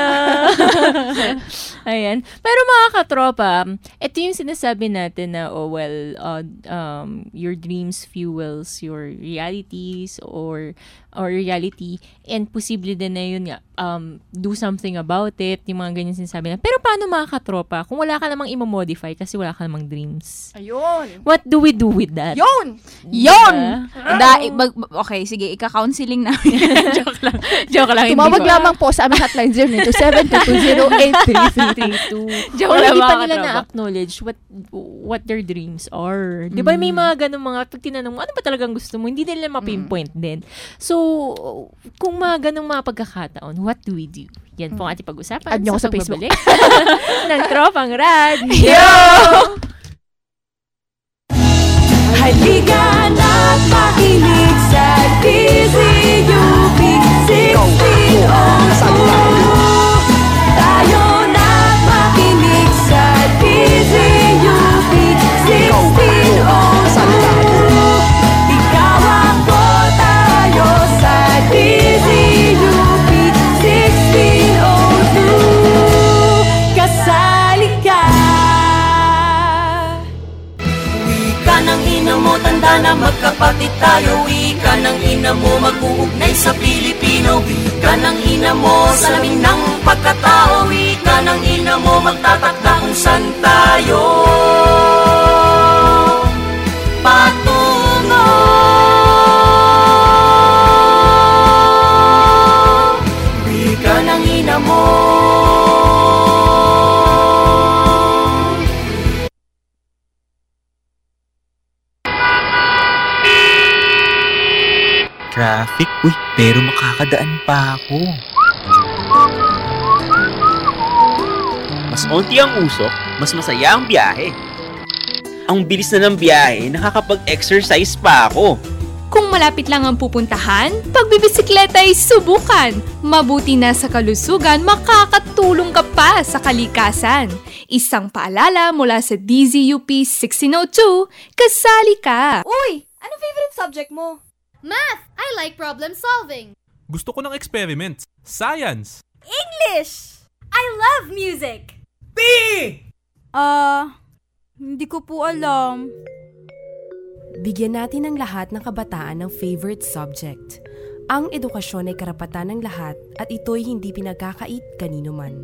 Ayan. Pero mga katropa, ito yung sinasabi natin na, your dreams fuels your realities or reality, and posible din na yun nga, do something about it, yung mga ganyan sinasabi na. Pero paano mga katropa, kung wala ka namang i-modify kasi wala ka namang dreams? Ayun. What do we do with that? Yun! Okay, sige, ika-counseling namin. Joke lang. Tumawag lamang po sa aming hotline 0927-208-3332. Joke lang, hindi pa nila na-acknowledge what their dreams are. Di ba may mga ganun mga, pag tinanong mo, ano ba talagang gusto mo? Hindi nila ma-pinpoint din. So, kung mga ganung mga pagkakataon, what do we do? Yan po ang ating pag-usapan. Add nyo ko sa Facebook. Ng Tropang Radio! Halika na't makinig sa DZUP 1602. Tayo na't makinig sa DZUP 1602. Ikaw ako, tayo sa DZUP 1602. Kasali ka. Wika ng ina mo, tanda na magkapatid tayo. Wika ng ina mo, mag-uugnay sa Pilipino. Wika ng ina mo, salamin ng pagkatao. Wika ng ina mo, magtatakda kung saan tayo patungo. Wika ng ina mo, traffic. Uy, pero makakadaan pa ako. Mas onti ang usok, mas masaya ang biyahe. Ang bilis na ng biyahe, nakakapag-exercise pa ako. Kung malapit lang ang pupuntahan, pagbibisikleta ay subukan. Mabuti na sa kalusugan, makakatulong ka pa sa kalikasan. Isang paalala mula sa DZUP 1602, kasali ka! Uy! Anong favorite subject mo? Math! I like problem solving. Gusto ko ng experiments. Science! English! I love music. B! Hindi ko po alam. Bigyan natin ang lahat ng kabataan ng favorite subject. Ang edukasyon ay karapatan ng lahat at ito'y hindi pinagkakait kanino man.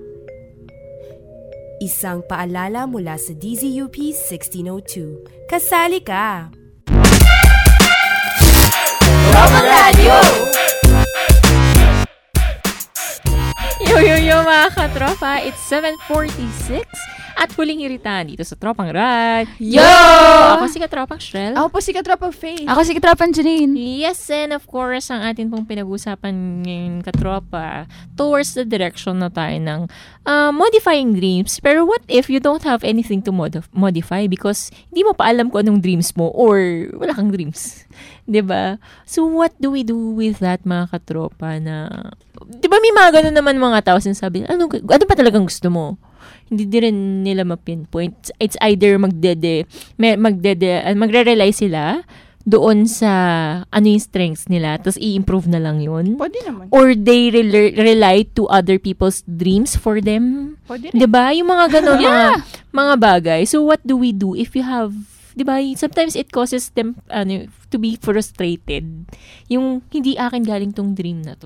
Isang paalala mula sa DZUP 1602. Kasali ka! Tropang Radio! Yo, mga katropa! It's 7:46 at huling hiritan dito sa Tropang Rad. Yo! Ako si Katropang Shrel. Ako po si Katropang Faith. Ako si Katropang Janine. Yes, and of course, ang atin pong pinag-usapan ngayon, Katropa, towards the direction na tayo ng modifying dreams. Pero what if you don't have anything to modify because hindi mo pa alam kung anong dreams mo or wala kang dreams? Diba? So, what do we do with that, mga Katropa, na... Diba may mga ganun naman mga tao sinasabi, ano pa talagang gusto mo? Hindi din rin nila ma-pinpoint. It's either magre-rely sila doon sa ano yung strengths nila, tapos i-improve na lang yun. Pwede naman. Or they rely to other people's dreams for them. Pwede rin. Diba? Yung mga ganun, mga bagay. So, what do we do if you have, diba? Sometimes it causes them to be frustrated. Yung hindi akin galing tong dream na to.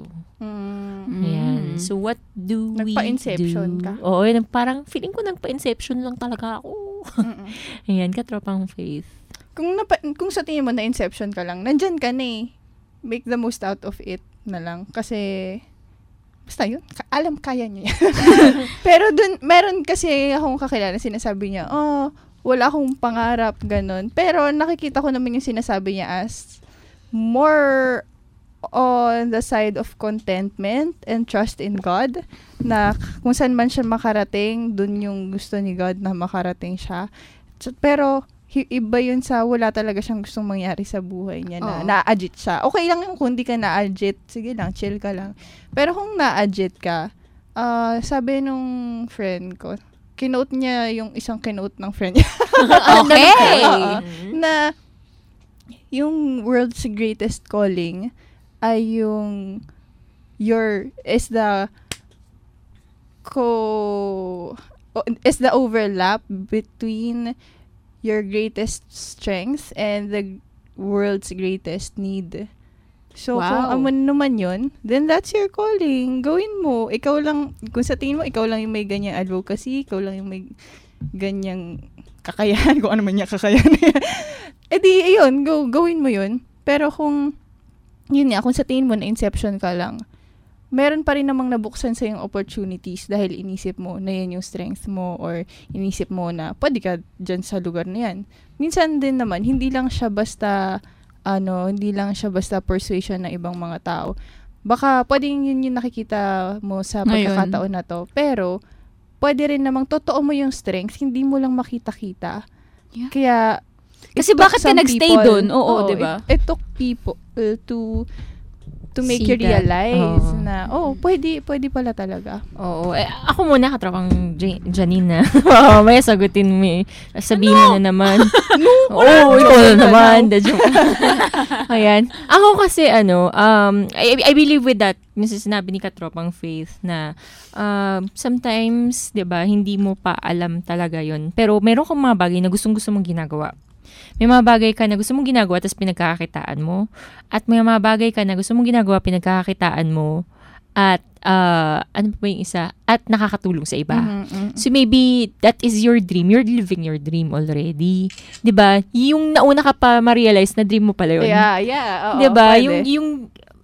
Ayan. So, what do we do? Nagpa-inception ka? Oo, parang feeling ko nagpa-inception lang talaga ako. Ayan, Katropang Faith. Kung sa tingin mo na inception ka lang, nandyan ka na eh. Make the most out of it na lang. Kasi, basta yun. Kaya niya yan. Pero dun, meron kasi akong kakilala, sinasabi niya, wala akong pangarap, ganun. Pero nakikita ko naman yung sinasabi niya as more on the side of contentment and trust in God, na kung saan man siya makarating, dun yung gusto ni God na makarating siya. Pero iba yun sa wala talaga siyang gustong mangyari sa buhay niya, na na-agit siya. Okay lang yung kung di ka na-agit, sige lang, chill ka lang. Pero kung na-agit ka, sabi nung friend ko, kinote niya yung isang kinote ng friend niya. Okay! Na yung world's greatest calling ay yung is the overlap between your greatest strengths and the world's greatest need. So, kung naman yun, then that's your calling. Gawin mo. Ikaw lang, kung sa tingin mo, ikaw lang yung may ganyang advocacy, ikaw lang yung may ganyang kakayahan, kung ano man yung kakayahan. Ayun, gawin mo yun. Pero kung, yun nga, kung sa tingin mo na inception ka lang, meron pa rin namang nabuksan sa yung opportunities dahil inisip mo na yan yung strength mo or inisip mo na pwede ka dyan sa lugar na yan. Minsan din naman, hindi lang siya basta persuasion ng ibang mga tao. Baka pwedeng yun yung nakikita mo sa pagkakataon na to. Pero, pwede rin namang totoo mo yung strength, hindi mo lang makita-kita. Yeah. Kaya, kasi bakit ka nagstay doon? Oo, diba? It took people to make you realize na, pwede pala talaga. Oo. Ako muna, Katropang Janine, na. May sagutin mo. Sabihin mo na naman. Ikaw na naman. Ayan. Ako kasi, I believe with that, yung sinabi ni Katropang Faith, na sometimes, diba, hindi mo pa alam talaga yun. Pero meron kang mga bagay na gustong-gusto mong ginagawa. May mga bagay ka na gusto mong ginagawa tapos pinagkakakitaan mo. At may mga bagay ka na gusto mong ginagawa, pinagkakakitaan mo. At, ano pa yung isa? At nakakatulong sa iba. So maybe that is your dream. You're living your dream already. Diba? Yung nauna ka pa ma-realize na dream mo pala yun. Yeah. Oo, diba? pwede. Yung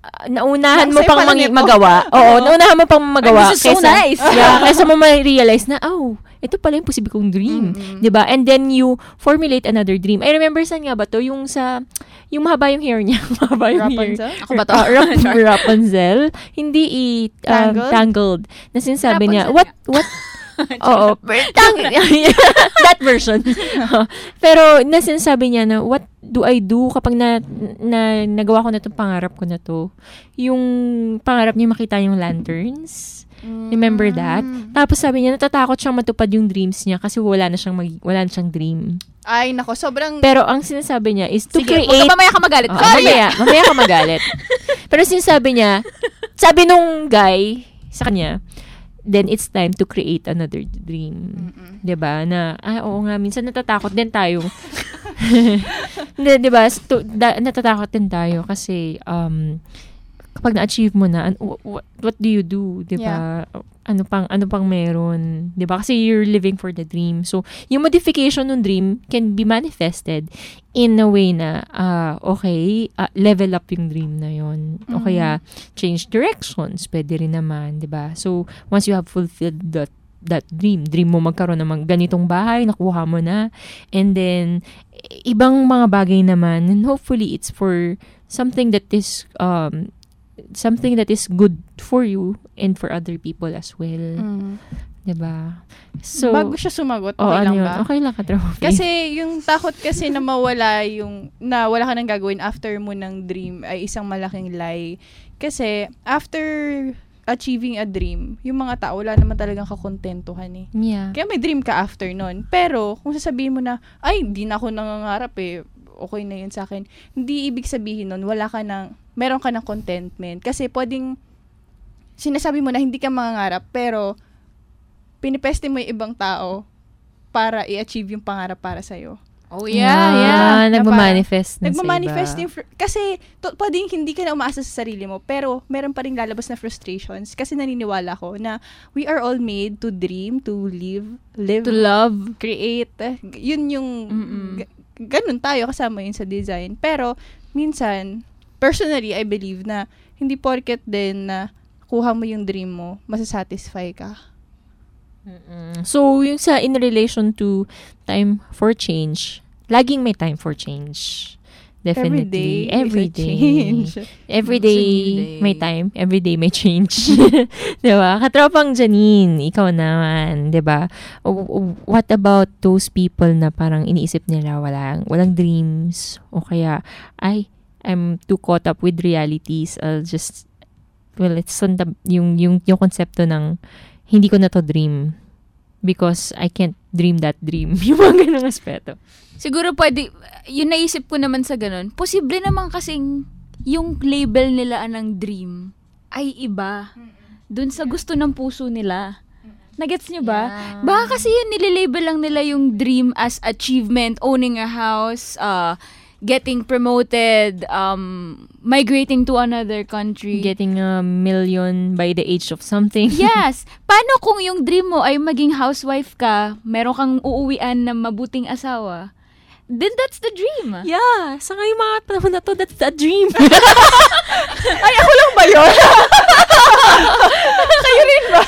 naunahan mo Sa'yo pang pala nito. magawa. Oo, naunahan mo pang magawa. Ay, this is so nice. Kaysa mo ma-realize na, ito pala yung posible kong dream. Diba? And then you formulate another dream. I remember saan nga ba to? Yung mahaba yung hair niya. Mahaba yung Rapunzel? hair. Ako ba to? Rapunzel. Hindi Tangled. Na sinasabi niya, what oo. That version. Pero sinasabi niya na, what do I do kapag nagawa ko na itong pangarap ko na to? Yung pangarap niya makita yung lanterns. Remember that? Tapos sabi niya, natatakot siyang matupad yung dreams niya kasi wala na siyang dream. Ay, nako, sobrang... Pero ang sinasabi niya is to Sige, create... mamaya ka magalit. Mamaya ka magalit. Pero sinasabi niya, sabi nung guy sa kanya, then it's time to create another dream. Diba? Na, oo nga, minsan natatakot din tayo. Diba? Natatakot din tayo kasi, kapag na-achieve mo na, what do you do? Diba? Yeah. Ano pang meron? Diba? Kasi you're living for the dream. So, yung modification ng dream can be manifested in a way na, level up yung dream na yon. O kaya, change directions. Pwede rin naman, diba? So, once you have fulfilled that dream mo magkaroon ng ganitong bahay, nakuha mo na. And then, ibang mga bagay naman, and hopefully, it's for something that is good for you and for other people as well. Diba? So, bago siya sumagot, okay lang ba? Okay lang ka, Trophy. Kasi yung takot kasi na mawala na wala ka nang gagawin after mo ng dream ay isang malaking lie. Kasi after achieving a dream, yung mga tao wala naman talagang kakontentuhan eh. Yeah. Kaya may dream ka after nun. Pero kung sasabihin mo na, ay, di na ako nangangarap eh, okay na yun sa akin. Hindi ibig sabihin nun, meron ka ng contentment. Kasi pwedeng, sinasabi mo na hindi ka mangangarap, pero, pinipeste mo yung ibang tao para i-achieve yung pangarap para sa'yo. Oh, yeah. Nagmamanifest na Nagmamanifest sa iba. Kasi, pwedeng hindi ka na umaasa sa sarili mo, pero, meron pa rin lalabas na frustrations. Kasi naniniwala ko na, we are all made to dream, to live, to love, create. Yun yung, ganun tayo, kasama yun sa design. Pero, minsan, personally, I believe na hindi porket din na kuha mo yung dream mo, masasatisfy ka. So, yung in relation to time for change, laging may time for change. Definitely. Every day. Every day may time. Every day may change. Diba? Katropang Janine, ikaw naman. Diba? What about those people na parang iniisip nila walang dreams? O kaya, I'm too caught up with realities. It's yung konsepto ng hindi ko na to dream because I can't dream that dream. Yung mga ganung aspeto. Siguro pwede, yung naisip ko naman sa ganun, posible naman kasing yung label nila ng dream ay iba dun sa gusto ng puso nila. Nagets nyo ba? Yeah. Baka kasi yun nililabel lang nila yung dream as achievement, owning a house, getting promoted, migrating to another country. Getting $1 million by the age of something. Yes. Paano kung yung dream mo ay maging housewife ka, meron kang uuwian na mabuting asawa? Then that's the dream. Yeah. Sa ngayong mga panahon na to, that's the dream. Ay, ako lang ba yun? Kayo rin ba?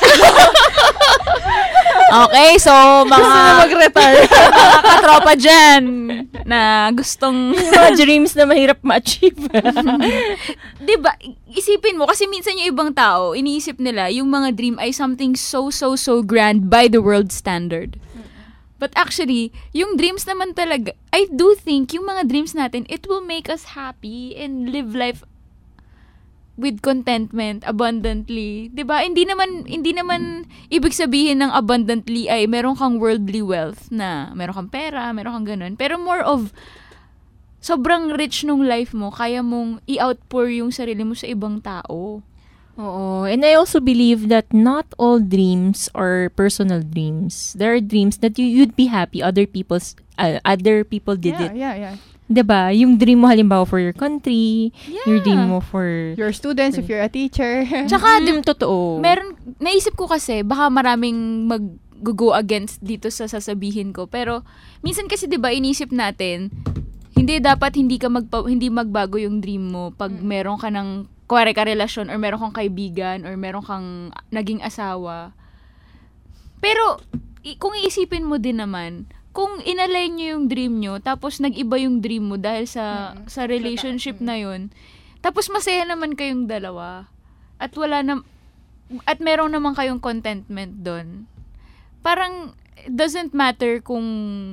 Okay, so mga mag-retire. Mga katropa dyan na gustong mga dreams na mahirap ma-achieve. Diba? Isipin mo, kasi minsan yung ibang tao, iniisip nila, yung mga dream ay something so grand by the world standard. But actually, yung dreams naman talaga, I do think yung mga dreams natin, it will make us happy and live life with contentment, abundantly. 'Di ba? Hindi naman ibig sabihin ng abundantly ay meron kang worldly wealth na meron kang pera, meron kang ganun. Pero more of sobrang rich nung life mo, kaya mong i-outpour yung sarili mo sa ibang tao. Oo. And I also believe that not all dreams are personal dreams. There are dreams that you'd be happy other people did it. Yeah. 'Di ba? Yung dream mo halimbawa for your country, your dream mo for your students, if you're a teacher. Tsaka, totoo. Naisip ko kasi, baka maraming mag-go against dito sa sasabihin ko. Pero, minsan kasi 'di ba inisip natin, hindi magbago yung dream mo pag meron ka ng kuwari ka relasyon or meron kang kaibigan or meron kang naging asawa. Pero, kung iisipin mo din naman, kung inalign nyo yung dream nyo, tapos nag-iba yung dream mo dahil sa relationship na yun, tapos masaya naman kayong dalawa, at at meron naman kayong contentment doon. Parang, it doesn't matter kung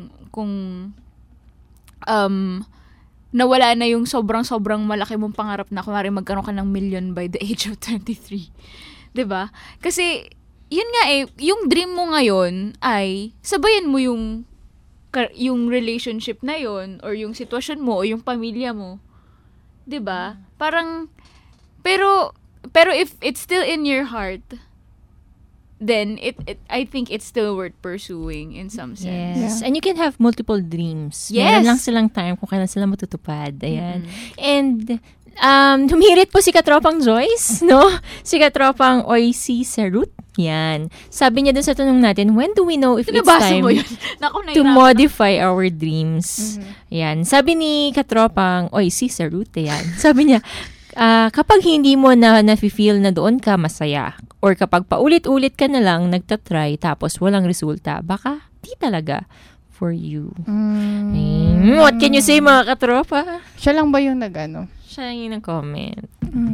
nawala na yung sobrang malaki mong pangarap na kunwari magkaroon ka ng million by the age of 23. 'Di ba? Kasi yun nga yung dream mo ngayon ay sabayan mo yung relationship na yun or yung sitwasyon mo o yung pamilya mo. 'Di ba? Parang pero if it's still in your heart, then I think it's still worth pursuing in some sense. Yes. And you can have multiple dreams. Yes. Meron lang silang time kung kailan sila matutupad. Ayan. And humirit po si Katropang Joyce, no? Si Katropang Oicy Serut. Yan. Sabi niya dun sa tanong natin, when do we know if it's time to modify our dreams? Yan. Sabi ni Katropang Oicy Serut, yan. Sabi niya, kapag hindi mo na-feel na doon ka masaya, or kapag paulit-ulit ka na lang nagtatry tapos walang resulta, baka di talaga for you. What can you say, mga katropa? Siya lang ba yung nag-ano? Siya yung nag-comment.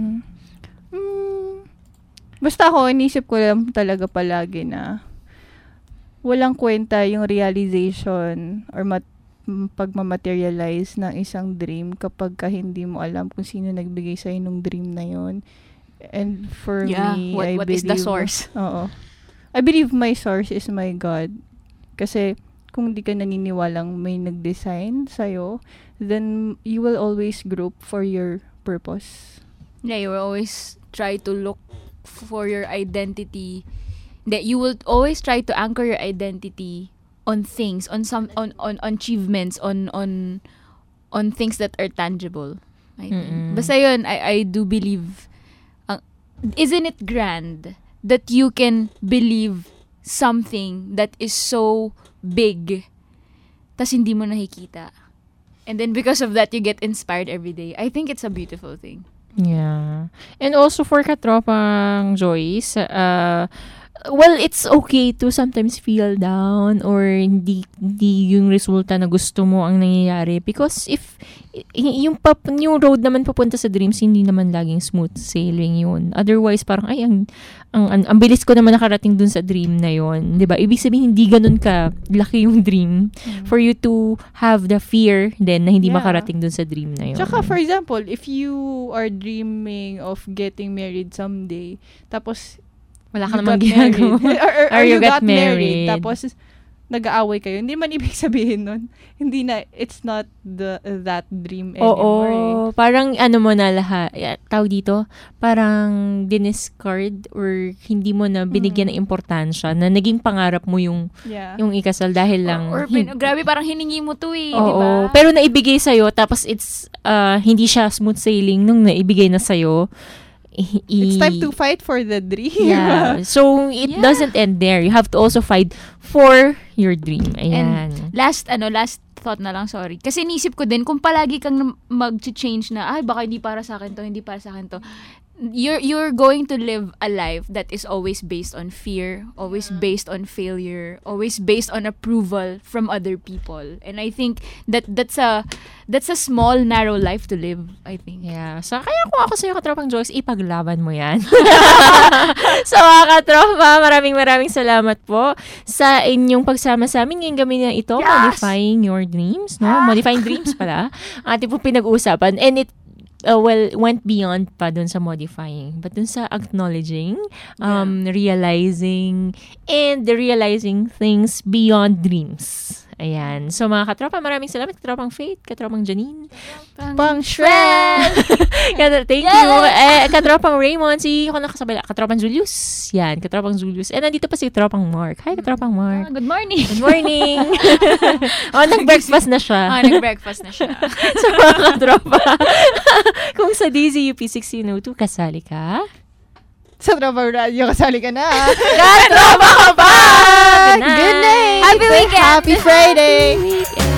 Basta ako, inisip ko lang talaga palagi na walang kwenta yung realization or pagmamaterialize ng isang dream kapag hindi mo alam kung sino nagbigay sa'yo ng dream na yon. And for me, what is the source? Oo. I believe my source is my God. Kasi kung di ka naniniwalang may nag-design sa'yo, then you will always grope for your purpose. Yeah, you will always try to look for your identity. That you will always try to anchor your identity on things, on achievements, on things that are tangible. I think. Basta yun, I do believe. Isn't it grand that you can believe something that is so big, tas hindi mo nakikita, and then because of that you get inspired every day? I think it's a beautiful thing. Yeah. And also for Katropang Joyce, well, it's okay to sometimes feel down or hindi yung resulta na gusto mo ang nangyayari, because if yung road naman papunta sa dreams, hindi naman laging smooth sailing yun. Otherwise, parang ay ang bilis ko naman nakarating dun sa dream na yun, 'di ba? Ibig sabihin hindi ganun ka laki yung dream for you to have the fear then na hindi makarating dun sa dream na yun. Tsaka for example, if you are dreaming of getting married someday, tapos wala ka namang ginagawa. or you got married. Tapos, nag-aaway kayo. Hindi man ibig sabihin nun. Hindi na, it's not that dream anymore. Oo. Parang mo na lahat. Tawag dito, parang diniscard or hindi mo na binigyan ng importansya na naging pangarap mo yung ikasal dahil lang. Grabe, parang hiningi mo to oo, diba? Pero naibigay sa'yo, tapos it's, hindi siya smooth sailing nung naibigay na sa'yo. It's time to fight for the dream. Yeah. So, it doesn't end there. You have to also fight for your dream. Ayan. And last thought na lang, sorry. Kasi inisip ko din, kung palagi kang mag-change na, ay, baka hindi para sa akin to, you're going to live a life that is always based on fear, always based on failure, always based on approval from other people. And I think that's a small, narrow life to live, I think. Yeah. So, kaya kung ako sa'yo, Katropang Joyce, ipaglaban mo yan. So, Katropa, maraming salamat po sa inyong pagsama sa amin ngayong gabi na ito, Modifying Your Dreams, no? Modifying Dreams pala. Ang ating po pinag-uusapan. And it went beyond pa dun sa modifying, but dun sa acknowledging, realizing things beyond dreams. Ayan. So, mga Katropa, maraming salamat. Katropang Faith, Katropang Janine, Pang Shred! Thank you. Katropang Raymond, ako nakasabay, Katropang Julius. Yan, Katropang Julius. And nandito pa si Katropang Mark. Hi, Katropang Mark. Good morning. Good morning. Nag-breakfast na siya. So, mga Katropa, kung sa DZUP 1602, kasali ka? Sa Tropang Radio, kasali ka na. Katropa ka pa! Good night! Happy weekend! Happy Friday!